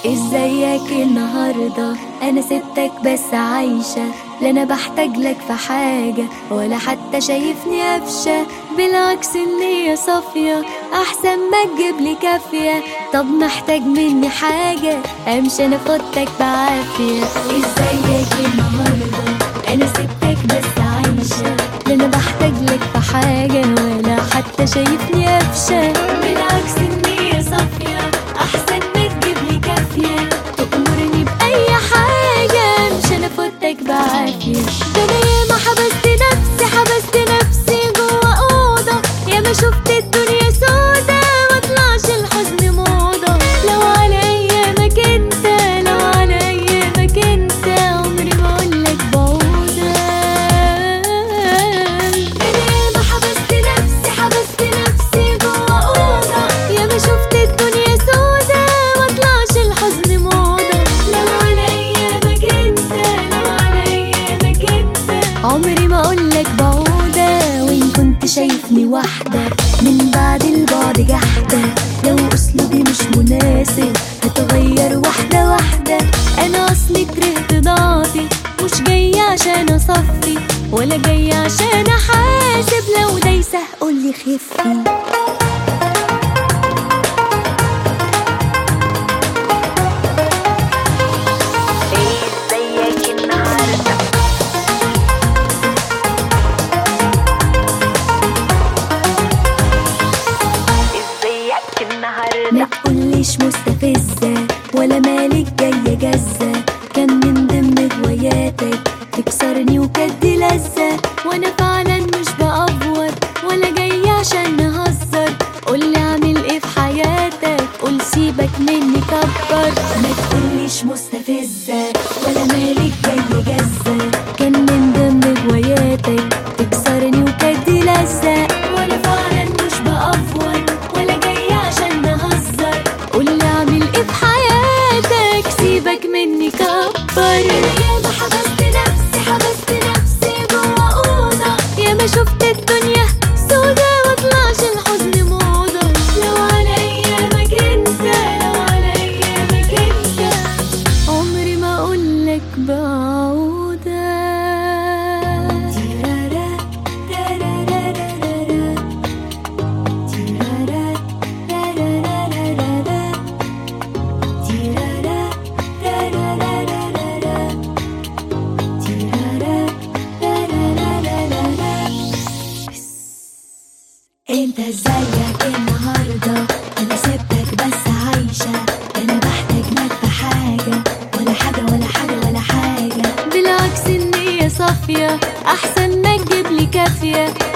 ازيك النهاردة؟ انا سبتك بس عايشة، لا انا بحتاج لك في حاجة ولا حتى شايفني قفشة. بالعكس النية صافية، احسن ما تجيبلي كافية. طب محتاج مني حاجة؟ امشي انا فوتك بعافية. ازيك النهاردة؟ انا سبتك بس عايشة، لا انا بحتاج لك في حاجة ولا حتى شايفني قفشة. بالعكس النية صافية، احسن ما تجيبلي كافية. تأمرني بأي حاجة مش انا فوتك بعافية. ده انا ياما حبست نفسي جوا أوضة، ياما شفت الدنيا سودا مطلعش الحزن موضة. لو على ايامك انت، لو على ايامك انت، عمري ما اقولك بعودة. ده انا ياما حبست نفسي جوا أوضة، ياما شفت الدنيا سودا مطلعش الحزن موضة. لو على ايامك انت، لو على ايامك انت، عمري ما اقولك بعودة. وان كنت شايفني واحدة من بعد البعد جحدة، لو اسلوبي مش مناسب هتغير واحدة واحدة. انا اصلي كرهت ضعفي، مش جاية عشان اصفي ولا جاية عشان احاسب. لو دايسة قولي خفي. ما تقوليش مستفزة ولا مالك جاية جزة، كان من ضمن هواياتك تكسرني وكدي لذة. وانا فعلا مش بأفور ولا جاية عشان نهزر. قولي اعمل ايه في حياتك، قول سيبك مني كبر. ما تقوليش مستفزة ولا مالك جاية جزة، كان من ضمن هواياتك تكسرني وكدي لذة. وانا فعلا مش بأفور ولا جاية عشان نهزر. قولي اعمل ايه في حياتك، سيبك مني كبر. انا ياما حبست نفسي جوا أوضة، ياما شفت الدنيا سودا مطلعش الحزن موضة. لو على ايامك انت، لو على ايامك انت، عمري ما اقولك بعودة. تيرارا تارارارارارا، تيرارا تارارارارارا، تيرارا تارارارارارا، تيرارا تارارارارارا. انت ازيك النهاردة؟ انا سبتك بس عايشة، انا بحتاج لك في حاجة ولا حاجة ولا حاجة ولا حاجة. بالعكس النية صافية، احسن ما تجيبلي كافية.